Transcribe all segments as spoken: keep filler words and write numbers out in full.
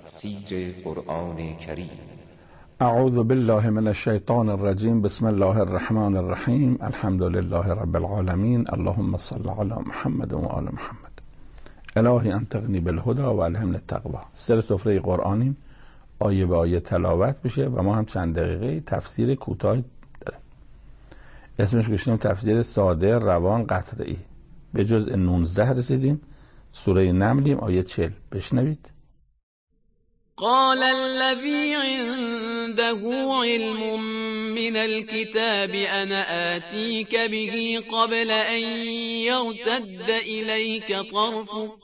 تفسیر قرآن کریم. اعوذ بالله من الشیطان الرجیم. بسم الله الرحمن الرحیم. الحمد لله رب العالمین. اللهم صل علی محمد و آل محمد. الهی انطقنی بالهدى و الهمنی التقوی. سر سفره قرآنیم، آیه به آیه تلاوت میشه و ما هم چند دقیقه تفسیر کوتاه داریم. اسمش گذاشتیم تفسیر ساده، روان، قطعی. به جزء نوزده رسیدیم. سوره نملیم، آیه چهل. بشنوید. قال الذي عنده علم من الكتاب أنا آتيك به قبل أن يرتد إليك طرفك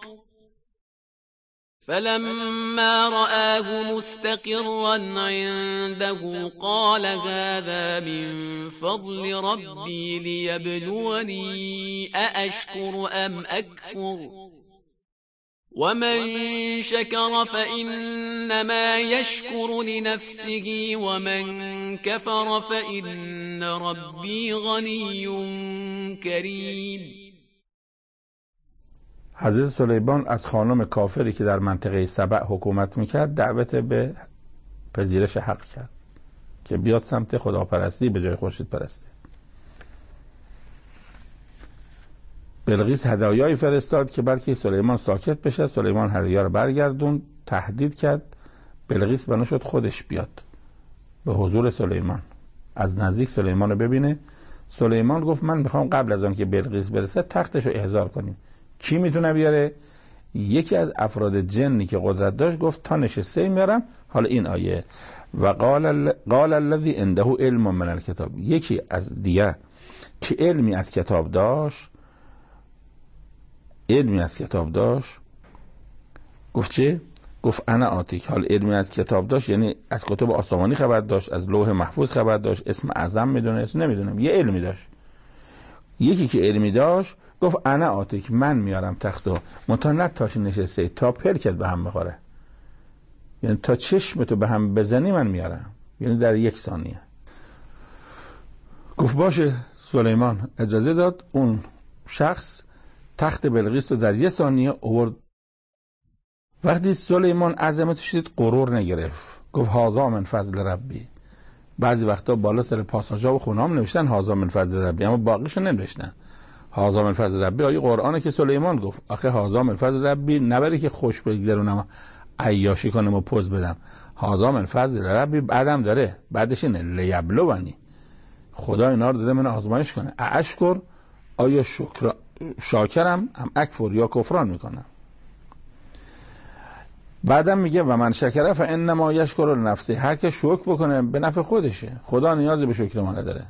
فلما رآه مستقرا عنده قال هذا من فضل ربي ليبلوني أأشكر أم أكفر ومن شكر فإنما يشكر لنفسه ومن كفر فإن ربي غني كريم. حضرت سلیمان از خانم کافری که در منطقه سبع حکومت میکرد دعوت به پذیرش حق کرد که بیاد سمت خداپرستی به جای خورشید پرستی. بلقیس هدایایی فرستاد که بلکه سلیمان ساکت بشه. سلیمان هدایا رو برگردون، تهدید کرد. بلقیس بنا شد خودش بیاد به حضور سلیمان، از نزدیک سلیمان رو ببینه. سلیمان گفت من میخوام قبل از آن که بلقیس برسه تختش رو احضار کنیم. کی میتونه بیاره؟ یکی از افراد جنی که قدرت داشت گفت تا نشسته میارم. حالا این آیه و قال قال الذي عنده علم من الكتاب، یکی از دیگه که علمی از کتاب داشت علمی از کتاب داشت گفت چه؟ گفت انا آتیک. حال علمی از کتاب داشت یعنی از کتب آسمانی خبر داشت، از لوح محفوظ خبر داشت، اسم اعظم میدونست، نمیدونم، یه علمی داشت. یکی که علمی داشت گفت انا آتیک، من میارم تختو، منتها نه تاش نشسته، تا پرکت به هم بخوره، یعنی تا چشمتو به هم بزنی من میارم، یعنی در یک ثانیه. گفت باشه. سلیمان اجازه داد. اون شخص تخت بلقیس رو در یک ثانیه آورد. وقتی سلیمان عظمتش دید غرور نگرفت، گفت هذا من فضل ربی. بعضی وقتا بالا سر پاساژا و خونام نوشتن هذا من فضل ربی، اما باقیشو ننوشتن. هذا من فضل ربی آیه قرآنه که سلیمان گفت. آخه هذا من فضل ربی نبره که خوش بگذرونم عیاشی کنم و پوز بدم. هذا من فضل ربی بعدم داره، بعدش اینه لیبلونی، خدا اینا رو داده من آزمایش کنه. اشکر، آیا شکر شاکرم ام اکفر، یا کفران میکنم. بعدم میگه و من شکره فانما یشکر لنفسه، هر که شکر بکنه به نفع خودشه، خدا نیازی به شکر ما نداره.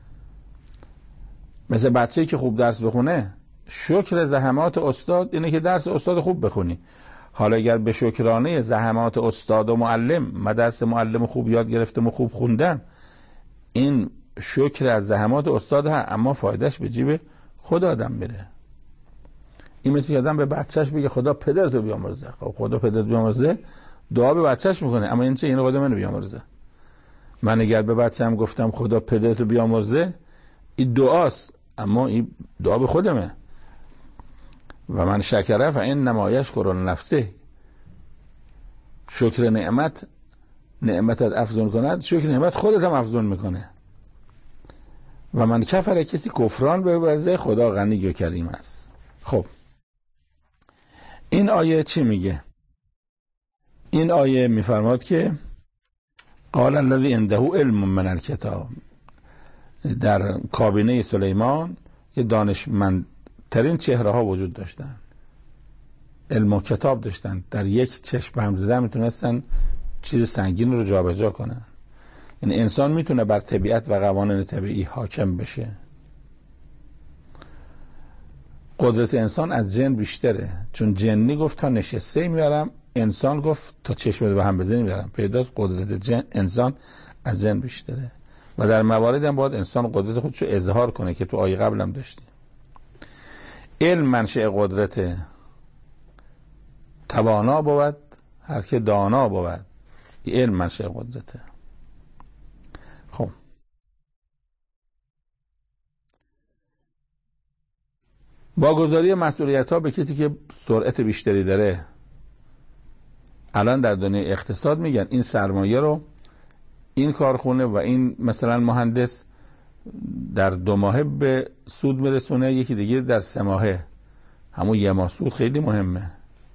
مثل بچه‌ای که خوب درس بخونه، شکر زحمات استاد اینه که درس استاد خوب بخونی. حالا اگر به شکرانه زحمات استاد و معلم، من درس معلم خوب یاد گرفتم و خوب خوندم، این شکر از زحمات استاد ها، اما فایدهش به جیب خود آدم میره. این مثل که آدم به بچهش بگه خدا پدرتو بیامرزه. خب خدا پدرت بیامرزه دعا به بچهش میکنه، اما این چه؟ این خدا منو بیامرزه. من اگر به بچه‌م گفتم خدا پدرتو بیامرزه، این دعاست، اما این دعا به خودمه. و من شکره فانما یشکر لنفسه، شکر نعمت نعمتت افزون کند، شکر نعمت خودت هم افزون میکنه. و من کفر، کسی کفران بورزه، خدا غنی و کریم است. خب این آیه چی میگه؟ این آیه میفرماد که قال الذی عنده علم من الکتاب، در کابینه سلیمان یه دانشمندترین چهره ها وجود داشتن، علم و کتاب داشتن، در یک چشم هم زده میتونستن چیز سنگین رو جابجا کنن. یعنی انسان میتونه بر طبیعت و قوانین طبیعی حاکم بشه. قدرت انسان از جن بیشتره، چون جنی گفت تا نشسته میارم، انسان گفت تا چشم به هم بزنی میارم. پیداست قدرت جن انسان از جن بیشتره و در موارد هم باید انسان قدرت خودشو اظهار کنه که تو آیه قبل هم داشتیم. علم منشأ قدرت، توانا بود هر که دانا بود. علم منشأ قدرته. خب واگذاری مسئولیت ها به کسی که سرعت بیشتری داره، الان در دنیای اقتصاد میگن این سرمایه رو این کارخونه و این مثلا مهندس در دو ماهه به سود میرسونه، یکی دیگه در سه ماهه. همون یه ماه سود خیلی مهمه،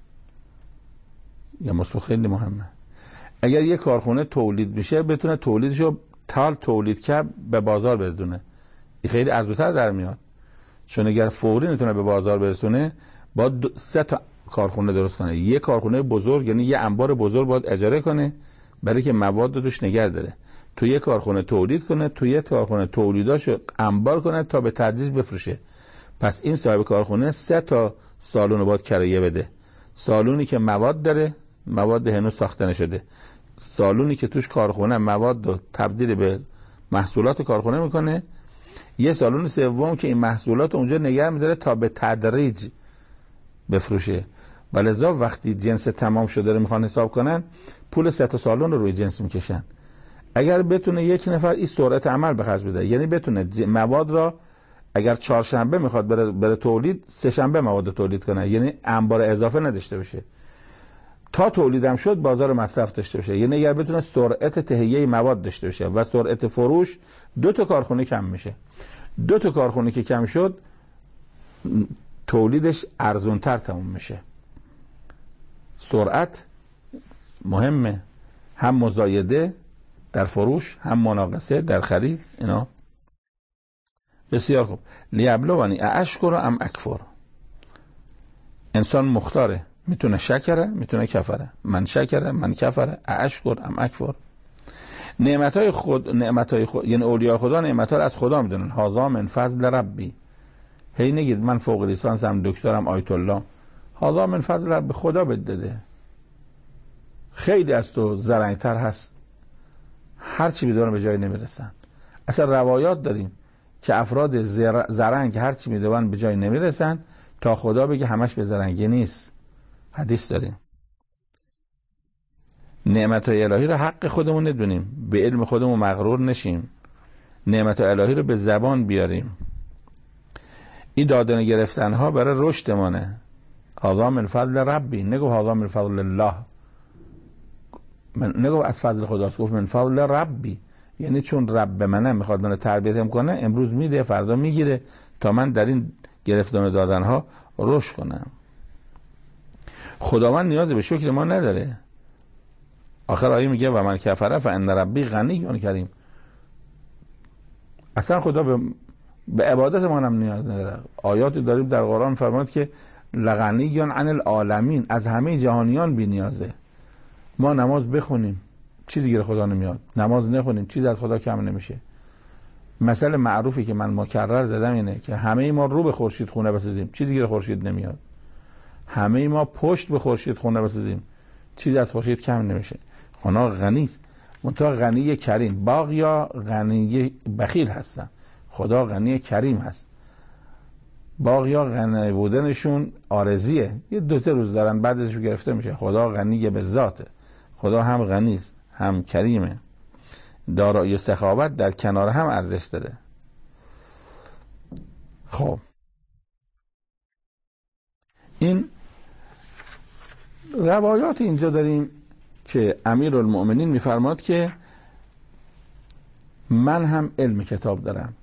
یه ماه سود خیلی مهمه. اگر یه کارخونه تولید میشه بتونه تولیدشو تال تولید کرد به بازار برسونه، این خیلی ارزش‌تر در میاد. چون اگر فوری نتونه به بازار برسونه باید سه تا کارخونه درست کنه. یه کارخونه بزرگ یعنی یه انبار بزرگ باید اجاره کنه برای که مواد رو توش نگه داره، تو یه کارخونه تولید کنه، تو یه کارخونه تولیداشو انبار کنه تا به تدریج بفروشه. پس این صاحب کارخونه سه تا سالن رو باید کرایه بده. سالونی که مواد داره، مواد هنوز ساخته نشده، سالونی که توش کارخونه مواد رو تبدیل به محصولات کارخونه میکنه، یه سالون سوم که این محصولات اونجا نگه میداره تا به تدریج بفروشه. ولذا وقتی جنس تمام شده رو میخوان حساب کنن، پول سه تا سالن رو روی جنس میکشن. اگر بتونه یک نفر این سرعت عمل به خرج بده، یعنی بتونه مواد را اگر چهارشنبه میخواد بره, بره تولید، سه شنبه مواد تولید کنه، یعنی انبار اضافه نداشته باشه، تا تولیدم شد بازار مصرف داشته باشه. یعنی اگر بتونه سرعت تهیه مواد داشته باشه و سرعت فروش، دو تا کارخونه کم میشه. دو تا کارخونه که کم شد تولیدش ارزونتر تموم میشه. سرعت مهمه، هم مزایده در فروش هم مناقصه در خرید. اینا بسیار خوب. لیبلونی اشکر ام اکفر. انسان مختاره، میتونه شکره میتونه کفره. من شکره من کفره، اشکر ام اکفر. نعمتهای خود نعمتهای خود یعنی اولیاء خدا نعمتها رو از خدا میدونن. هذا من فضل ربی. هی نگید من فوق لیسانسم دکترم آیت الله. هذا من فضل ربی، خدا بهت داده. خیلی از تو زرنگتر هست، هر چی میدونن به جای نمیرسن. اصلا روایات داریم که افراد زرنگ هر چی میدونن به جای نمیرسن تا خدا بگه همش به زرنگی نیست. حدیث داریم. نعمت‌های الهی رو حق خودمون ندونیم، به علم خودمون مغرور نشیم، نعمت‌های الهی رو به زبان بیاریم. این دادن گرفتن ها برای رشدمونه. هذا من فضل ربی، نگو هذا من فضل الله، من نگو از فضل خداست، گفت من فضل ربی، یعنی چون رب منه میخواد منو تربیتم کنه، امروز میده فردا میگیره تا من در این گرفتن و دادن ها رشد کنم. خداوند نیاز به شکر ما نداره. آخر آیه میگه و من کفره فان ربی غنی کریم. اصلا خدا به به عبادت ما هم نیاز نداره. آیاتی داریم در قرآن فرمود که لغنی عن العالمین، از همه جهانیان بی نیازه. ما نماز بخونیم چیزی دیگه خدا نمیاد، نماز نخونیم چیزی از خدا کم نمیشه. مثل معروفی که من مکرر زدم اینه که همه ما رو به خورشید خونه بسازیم چیزی دیگه خورشید نمیاد. همه ما پشت به خورشید خونه بسازیم چیزی از خورشید کم نمیشه. خدا غنی است، منتها غنی کریم. باغیا غنی بخیل هستن، خدا غنی کریم هست. باغیا غنی بودنشون عارضیه، یه دو سه روز دارن بعدش گرفته میشه. خدا غنی به ذاته، خدا هم غنی است هم کریمه. دارایی سخاوت در کنار هم ارزش داره. خب این روایات اینجا داریم که امیرالمؤمنین میفرماد که من هم علم کتاب دارم.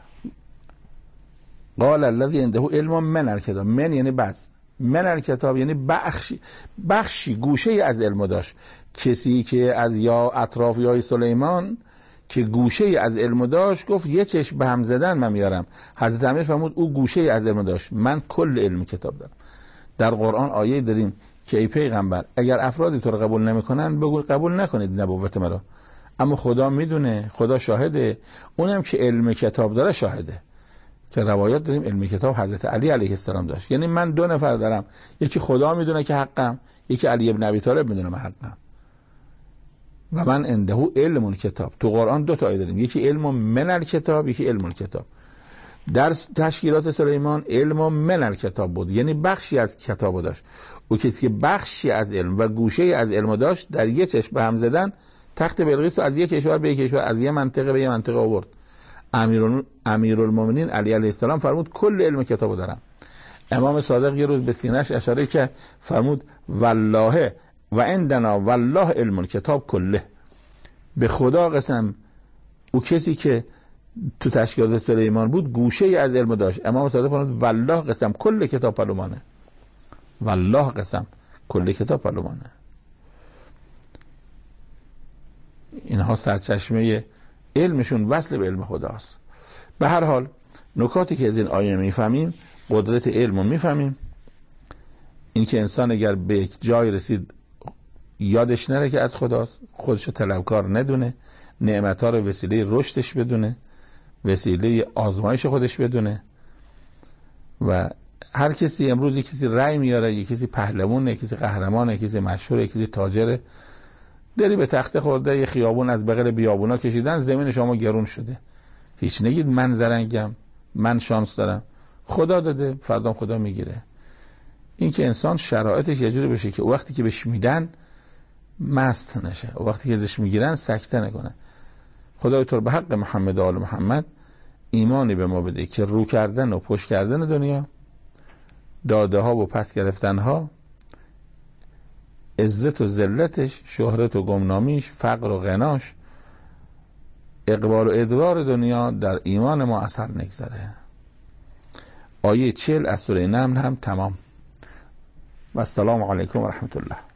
قال الذی عنده علم من الکتاب، من یعنی بس، من الکتاب یعنی بخشی بخشی گوشه از علم داشت. کسی که از یا اطرافیای سلیمان که گوشه از علم داشت گفت یه چشم به هم زدن من میارم. حضرت امیر فرمود او گوشه از علم داشت، من کل علم کتاب دارم. در قرآن آیه داریم که ای پیغمبر اگر افرادی تو رو قبول نمیکنن بگو قبول نکنید نبوت مرا، اما خدا میدونه، خدا شاهده، اونم که علم کتاب داره شاهده. که روایات داریم علم کتاب حضرت علی علیه السلام داشت. یعنی من دو نفر دارم، یکی خدا میدونه که حقم، یکی علی ابن ابی طالب میدونه من حقم. و من عنده علم الکتاب. تو قرآن دو تا آیه داریم، یکی علم من الکتاب یکی علم الکتاب. در تشکیلات سلیمان علم من الکتاب بود، یعنی بخشی از کتابو داشت. او کسی که بخشی از علم و گوشه از علم داشت در یه چشم به هم زدن تخت بلقیس از یک کشور به یک کشور، از یه منطقه به یه منطقه آورد. امیر امیرالمومنین علی علیه السلام فرمود کل علم کتابو دارم. امام صادق یه روز به سینه‌اش اشاره که فرمود والله و عندنا والله علم کتاب کله. به خدا قسم او کسی که تو تشکیلات سلیمان بود گوشه ای از علم داشت. امام صادق فرمود والله قسم کل کتاب پلومانه. والله قسم کل کتاب پلومانه. اینها سرچشمه علمشون وصل به علم خداست. به هر حال نکاتی که از این آیه میفهمیم، قدرت علم رو میفهمیم، این که انسان اگر به یک جای رسید یادش نره که از خداست، خودشو طلبکار ندونه، نعمت‌ها رو وسیله رشدش بدونه، وسیله آزمایش خودش بدونه. و هر کسی امروز یک کسی رأی میاره، یک کسی پهلوانه، یک کسی قهرمانه، یک کسی مشهوره، یک کسی تاجره، دری به تخته خورده، یه خیابون از بغل بیابونا کشیدن، زمین شما گرون شده. هیچ نگید من زرنگم، من شانس دارم. خدا داده، فردا خدا میگیره. این که انسان شرایطش یه جوری بشه که وقتی که بهش میدن مست نشه، وقتی که ازش میگیرن سکته نکنه. خدای تو به حق محمد و آل محمد ایمانی به ما بده که رو کردن و پشت کردن دنیا، داده ها و پس گرفتن ها، عزت و ذلتش، شهرت و گمنامیش، فقر و غناش، اقبال و ادبار دنیا در ایمان ما اثر نگذاره. آیه چهل از سوره نمل هم تمام. و السلام علیکم و رحمت الله.